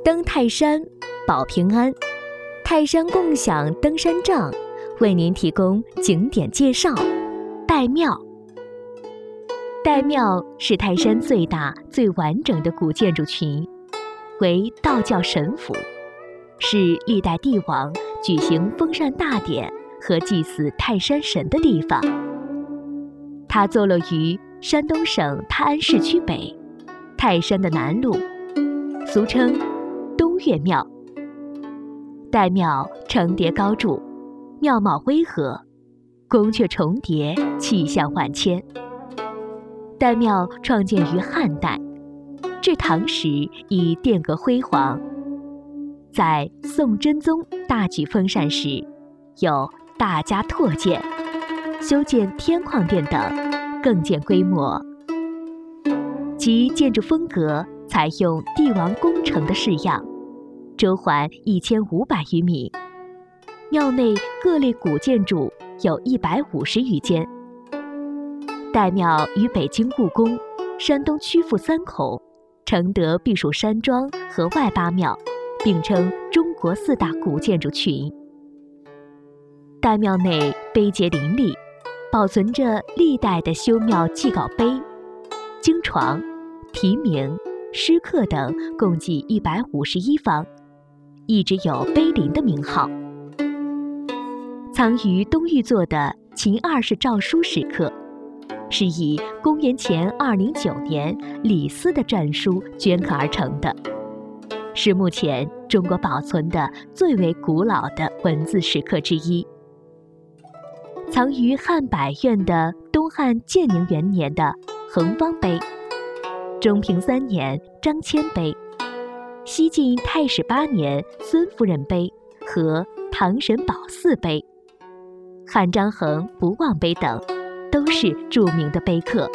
登泰山保平安，泰山共享登山杖为您提供景点介绍。岱庙，岱庙是泰山最大最完整的古建筑群，为道教神府，是历代帝王举行封禅大典和祭祀泰山神的地方。它坐落于山东省泰安市区北泰山的南麓，俗称东岳庙。岱庙层叠高筑，庙貌巍峨，宫阙重叠，气象万千。岱庙创建于汉代，至唐时已殿阁辉煌。在宋真宗大举封禅时，有大加拓建，修建天旷殿等，更见规模。其建筑风格采用帝王宫城的式样，周环1500余米。庙内各类古建筑有150余间。岱庙与北京故宫、山东曲阜三孔、承德避暑山庄和外八庙并称中国4大古建筑群。岱庙内碑碣林立，保存着历代的修庙祭稿碑、经床、题名、诗刻等共计151方，一直有碑林的名号。藏于东玉座的秦二世诏书石刻，是以公元前209年李斯的篆书镌刻而成的，是目前中国保存的最为古老的文字石刻之一。藏于汉百院的东汉建宁元年的恒方碑、中平3年张骞碑、西晋太始8年孙夫人碑和唐神宝寺碑、汉张衡不忘碑等，都是著名的碑刻。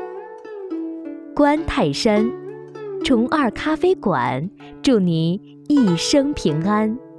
观泰山，崇二咖啡馆，祝你一生平安。